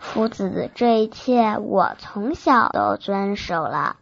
夫子，这一切我从小都遵守了。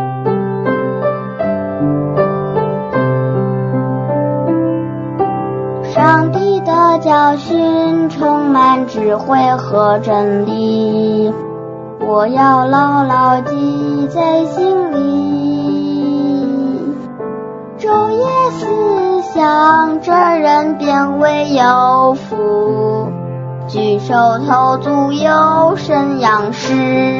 上帝的教训充满智慧和真理，我要牢牢记在心里。昼夜思想，这人便为有福，举手投足有神养士。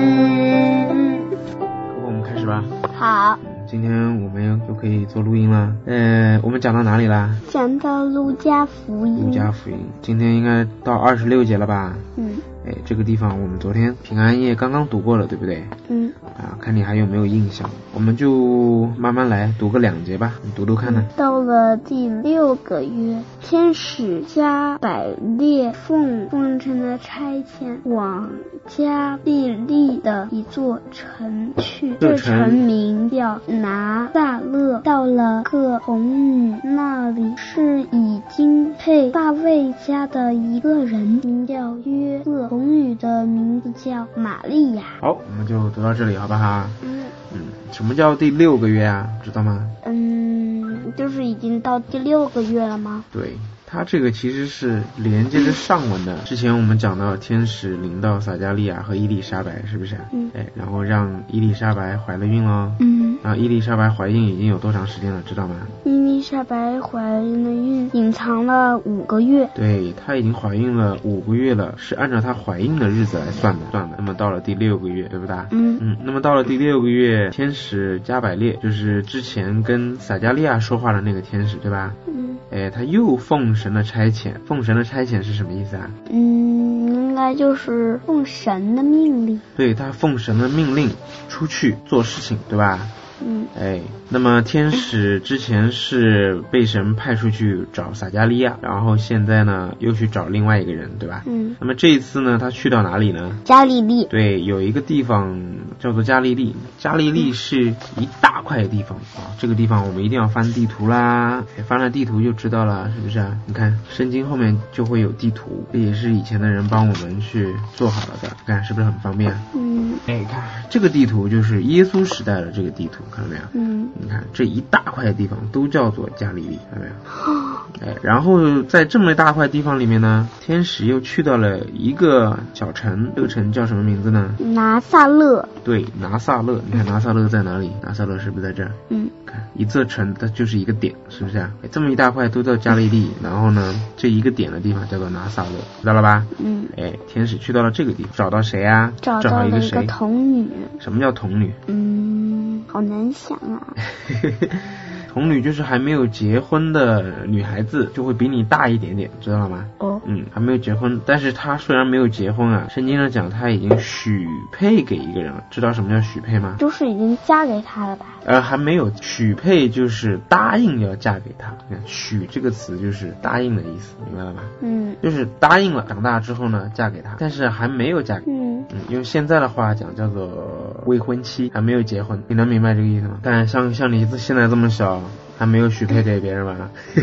我们开始吧。 好。 今天我们就可以做录音了。我们讲到哪里啦？ 讲到路加福音。 路加福音，今天应该到26节了吧？这个地方我们昨天平安夜刚刚读过了，对不对？看你还有没有印象？我们就慢慢来，读个2节吧。你读读看呢。 到了第6个月，天使加百列奉承的差遣往加利利的一座城去，这城名叫拿撒勒。到了个童女那里，是已经配大卫家的一个人，名叫约瑟，童女的名字叫玛利亚。 好，我们就读到这里好不好？什么叫第6个月啊？知道吗？ 就是已经到第6个月了吗？ 对，它这个其实是连接着上文的。之前我们讲到天使临到撒迦利亚和伊丽莎白，是不是？然后让伊丽莎白怀了孕了。然后伊丽莎白怀孕已经有多长时间了，知道吗？ 伊丽莎白怀了孕，隐藏了5个月。 对，她已经怀孕了5个月了，是按照她怀孕的日子来算的。那么到了第6个月，对不对？那么到了第6个月，天使加百列就是之前跟撒迦利亚说话的那个天使，对吧？他又奉神的差遣。奉神的差遣是什么意思啊？ 应该就是奉神的命令。 对，他奉神的命令出去做事情，对吧？那么天使之前是被神派出去找撒迦利亚，然后现在呢又去找另外一个人，对吧？那么这一次呢，他去到哪里呢？ 加利利。 对，有一个地方叫做加利利。加利利是一大块地方啊，这个地方我们一定要翻地图啦，翻了地图就知道了，是不是啊？你看圣经后面就会有地图，这也是以前的人帮我们去做好了的，看是不是很方便？看这个地图就是耶稣时代的这个地图，看到没有？你看这一大块地方都叫做加利利，看到没有？然后在这么一大块地方里面呢，天使又去到了一个小城，这个城叫什么名字呢？ 拿撒勒。 对，拿撒勒。你看拿撒勒在哪里？拿撒勒是不是在这儿？看一座城它就是一个点，是不是啊？这么一大块都叫加利利，然后呢这一个点的地方叫做拿撒勒，知道了吧？天使去到了这个地方，找到谁啊？ 找到了一个童女。 什么叫童女？ 好难想啊。 童女就是还没有结婚的女孩子，就会比你大一点点，知道了吗？还没有结婚，但是她虽然没有结婚啊，圣经上讲她已经许配给一个人了，知道什么叫许配吗？ 就是已经嫁给他了吧？ 还没有，许配就是答应要嫁给他。你看许这个词就是答应的意思，明白了吗？就是答应了，长大之后呢嫁给他，但是还没有嫁给用现在的话讲叫做未婚妻，还没有结婚，你能明白这个意思吗？但像你现在这么小还没有许配给别人吧？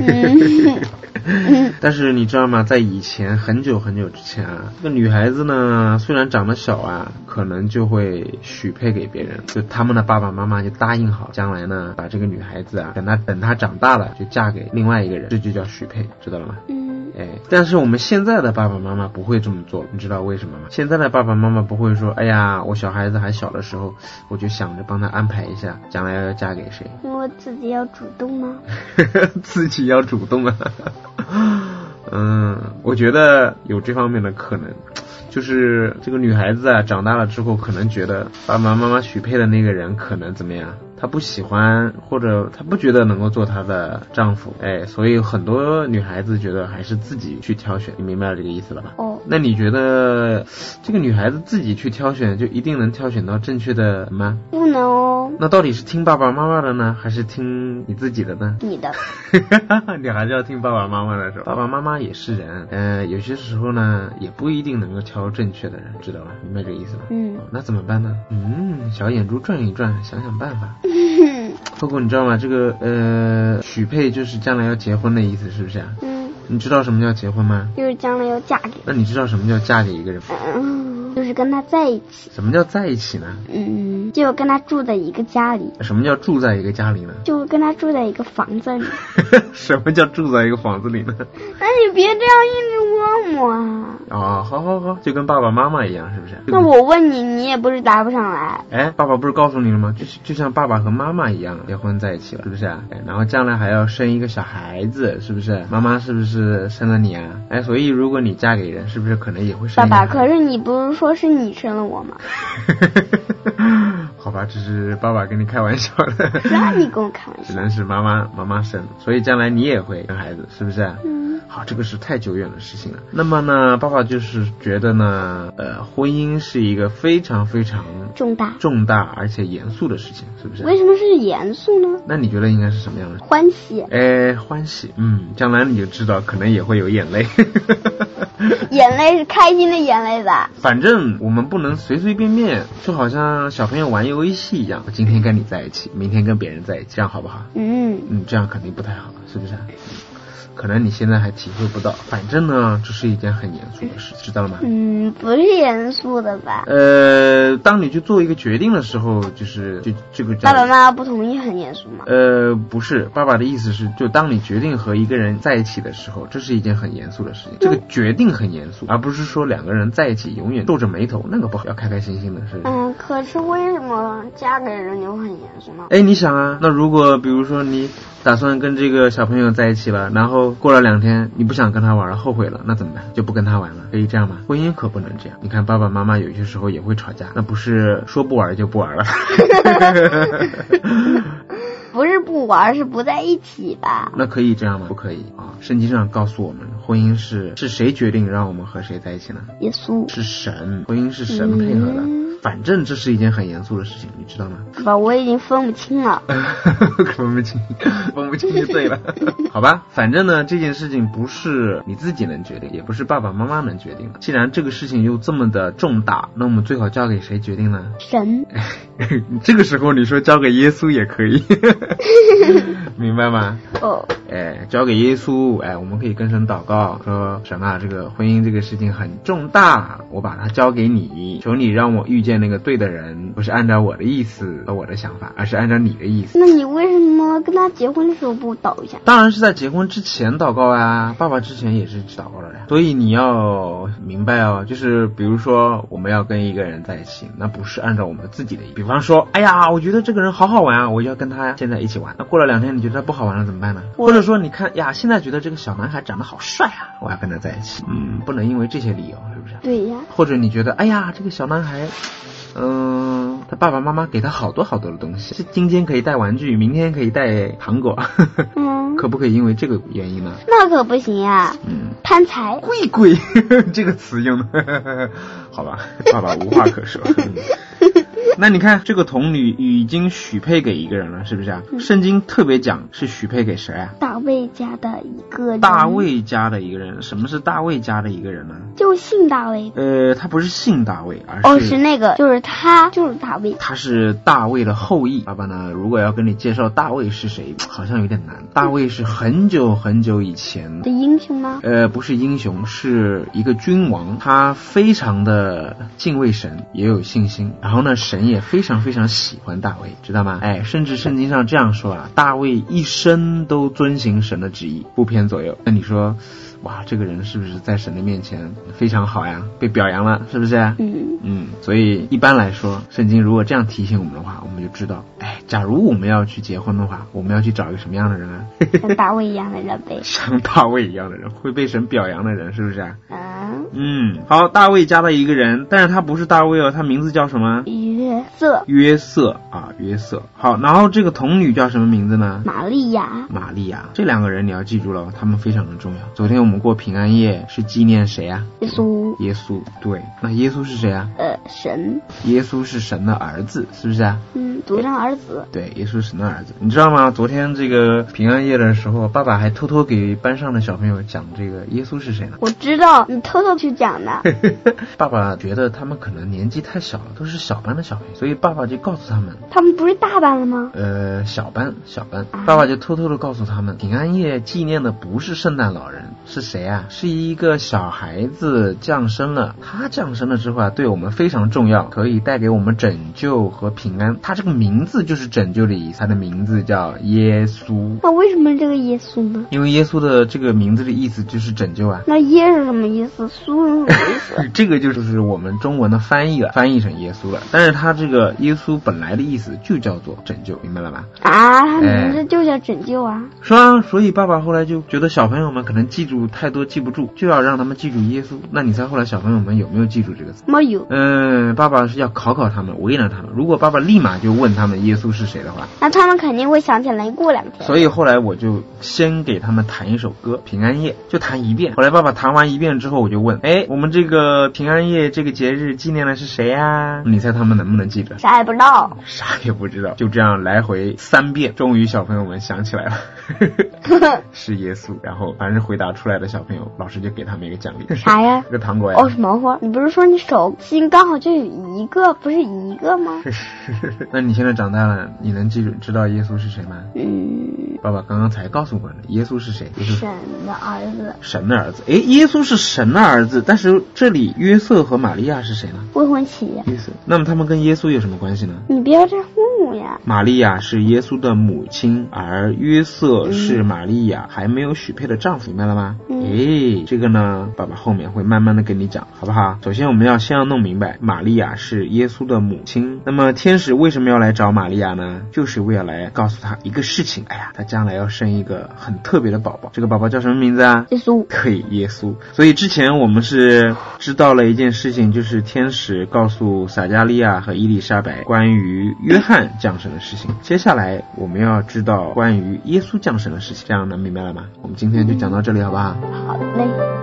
但是你知道吗，在以前很久很久之前啊，这个女孩子呢虽然长得小啊，可能就会许配给别人，就他们的爸爸妈妈就答应好，将来呢把这个女孩子啊等她长大了就嫁给另外一个人，这就叫许配，知道了吗？但是我们现在的爸爸妈妈不会这么做，你知道为什么吗？现在的爸爸妈妈不会说，哎呀，我小孩子还小的时候，我就想着帮他安排一下，将来要嫁给谁。 我自己要主动吗？ 自己要主动啊。我觉得有这方面的可能。就是这个女孩子啊，长大了之后可能觉得爸爸妈妈许配的那个人可能怎么样，她不喜欢，或者她不觉得能够做她的丈夫，所以很多女孩子觉得还是自己去挑选，你明白了这个意思了吧？那你觉得这个女孩子自己去挑选就一定能挑选到正确的吗？ 不能哦。 那到底是听爸爸妈妈的呢，还是听你自己的呢？ 你的。 你还是要听爸爸妈妈的时候，爸爸妈妈也是人，有些时候呢也不一定能够挑正确的人，知道吧？明白这个意思吧？那怎么办呢？小眼珠转一转，想想办法。包括你知道吗？这个许配就是将来要结婚的意思，是不是啊？你知道什么叫结婚吗？ 就是将来要嫁给。 那你知道什么叫嫁给一个人吗？ 就是跟他在一起。 什么叫在一起呢？ 就跟他住在一个家里。 什么叫住在一个家里呢？ 就跟他住在一个房子里。 什么叫住在一个房子里呢？ 那你别这样一直问我啊！ 好，就跟爸爸妈妈一样，是不是？ 那我问你，你也不是答不上来。 哎，爸爸不是告诉你了吗？就像爸爸和妈妈一样结婚在一起了，是不是？然后将来还要生一个小孩子，是不是？妈妈是不是生了你啊？哎，所以如果你嫁给人，是不是可能也会生一个孩子？ 爸爸，可是你不是说是你生了我吗？ 好吧，这是爸爸跟你开玩笑的。 那你跟我开玩笑。 只能是妈妈生，所以将来你也会生孩子，是不是？好，这个是太久远的事情了。那么呢，爸爸就是觉得呢，婚姻是一个非常非常重大而且严肃的事情，是不是？ 为什么是严肃呢？ 那你觉得应该是什么样的？ 欢喜。 欢喜，将来你就知道，可能也会有眼泪。 眼泪是开心的眼泪吧？ 反正我们不能随随便便，就好像小朋友玩游戏一样，我今天跟你在一起，明天跟别人在一起，这样好不好？这样肯定不太好，是不是？可能你现在还体会不到，反正呢，这是一件很严肃的事，知道了吗？ 不是严肃的吧？ 当你去做一个决定的时候，就这个爸爸妈妈不同意很严肃吗？ 不是，爸爸的意思是，就当你决定和一个人在一起的时候，这是一件很严肃的事情。这个决定很严肃，而不是说两个人在一起永远皱着眉头，那个不好，要开开心心的是。 可是为什么嫁给人就很严肃呢？ 你想啊，那如果比如说你打算跟这个小朋友在一起了，然后过了2天你不想跟他玩了，后悔了，那怎么办？就不跟他玩了，可以这样吗？婚姻可不能这样。你看爸爸妈妈有些时候也会吵架，那不是说不玩就不玩了。 不是不玩，是不在一起吧？ 那可以这样吗？不可以啊！圣经上告诉我们，婚姻是谁决定让我们和谁在一起呢？ 耶稣。 是神，婚姻是神配合的。反正这是一件很严肃的事情，你知道吗？ 爸，我已经分不清了。 分不清就对了。好吧，反正呢，这件事情不是你自己能决定，也不是爸爸妈妈能决定的。既然这个事情又这么的重大，那我们最好交给谁决定呢？ 神。 这个时候你说交给耶稣也可以。明白吗？交给耶稣，我们可以跟神祷告，说神啊，这个婚姻这个事情很重大，我把它交给你，求你让我遇见那个对的人，不是按照我的意思和我的想法，而是按照你的意思。 那你为什么跟他结婚的时候不祷一下？ 当然是在结婚之前祷告啊，爸爸之前也是祷告了呀。所以你要明白哦，就是比如说我们要跟一个人在一起，那不是按照我们自己的意思。比方说，哎呀，我觉得这个人好好玩啊，我就要跟他现在一起玩。那过了2天你觉得他不好玩了怎么办呢？或者说你看呀，现在觉得这个小男孩长得好帅啊，我要跟他在一起。不能因为这些理由，是不是？ 对呀。或者你觉得，哎呀，这个小男孩他爸爸妈妈给他好多好多的东西，今天可以带玩具，明天可以带糖果。可不可以因为这个原因呢？ 那可不行呀。贪财贵这个词用的好吧，爸爸无话可说。那你看这个童女已经许配给一个人了，是不是啊？圣经特别讲是许配给谁啊？ 大卫家的一个人。 大卫家的一个人。什么是大卫家的一个人呢？ 就姓大卫。 他不是姓大卫，而是是那个，就是他，就是大卫。 他是大卫的后裔。爸爸呢，如果要跟你介绍大卫是谁，好像有点难。大卫是很久很久以前的英雄吗？ 不是英雄，是一个君王，他非常的敬畏神，也有信心。然后呢，神也非常非常喜欢大卫，知道吗？甚至圣经上这样说啊，大卫一生都遵行神的旨意，不偏左右。那你说，哇，这个人是不是在神的面前非常好呀？被表扬了，是不是？所以一般来说，圣经如果这样提醒我们的话，我们就知道，假如我们要去结婚的话，我们要去找一个什么样的人啊？ 像大卫一样的人呗。 像大卫一样的人，会被神表扬的人，是不是？好，大卫家的一个人，但是他不是大卫哦，他名字叫什么？约瑟。好，然后这个童女叫什么名字呢？ 玛利亚。 这2个人你要记住了，他们非常的重要。昨天我们过平安夜是纪念谁啊？耶稣。对，那耶稣是谁啊？ 神。 耶稣是神的儿子，是不是啊？ 独生儿子。 对，耶稣是神的儿子。你知道吗？昨天这个平安夜的时候，爸爸还偷偷给班上的小朋友讲这个耶稣是谁呢？ 我知道，你偷偷去讲的。 爸爸觉得他们可能年纪太小了，都是小班的小朋友，所以爸爸就告诉他们， 他们不是大班了吗？ 小班。爸爸就偷偷的告诉他们，平安夜纪念的不是圣诞老人， 是谁啊？是一个小孩子降生了，他降生了之后啊，对我们非常重要，可以带给我们拯救和平安。他这个名字就是拯救的意思，他的名字叫耶稣。 那为什么这个耶稣呢？ 因为耶稣的这个名字的意思就是拯救啊。 那耶是什么意思？苏是什么意思？ 这个就是我们中文的翻译了，翻译成耶稣了。但是他这个耶稣本来的意思就叫做拯救，明白了吧？ 啊，他名字就叫拯救啊。 是啊，所以爸爸后来就觉得小朋友们可能记住太多记不住，就要让他们记住耶稣。那你猜后来小朋友们有没有记住这个词？ 没有。 爸爸是要考他们，为难他们。如果爸爸立马就问他们耶稣是谁的话， 那他们肯定会想起来过2天。 所以后来我就先给他们弹一首歌，平安夜就弹1遍。后来爸爸弹完1遍之后，我就问，我们这个平安夜这个节日纪念的是谁呀？你猜他们能不能记得？ 啥也不知道。 啥也不知道。就这样来回3遍，终于小朋友们想起来了。是耶稣。然后凡是回答出来的小朋友，老师就给他们一个奖励。 啥呀？ 一个糖果呀。 哦，是毛花。你不是说你手心刚好就有一个，不是一个吗？ 那你现在长大了，你能知道耶稣是谁吗？爸爸刚刚才告诉过你，耶稣是谁？ 神的儿子。 神的儿子。耶稣是神的儿子，但是这里约瑟和玛利亚是谁呢？ 未婚妻。 约瑟。那么他们跟耶稣有什么关系呢？ 你不要这样问我呀。 玛利亚是耶稣的母亲，而约瑟是玛利亚还没有许配的丈夫，明白了吗？这个呢，爸爸后面会慢慢的跟你讲，好不好？首先我们先要弄明白，玛利亚是耶稣的母亲。那么天使为什么要来找玛利亚呢？就是为了来告诉她一个事情，她将来要生一个很特别的宝宝。这个宝宝叫什么名字啊？ 耶稣。 对，耶稣。所以之前我们是知道了一件事情，就是天使告诉撒迦利亚和伊丽莎白关于约翰降生的事情。接下来我们要知道关于耶稣降生的事情，这样能明白了吗？我们今天就讲到这里好不好？ 好嘞。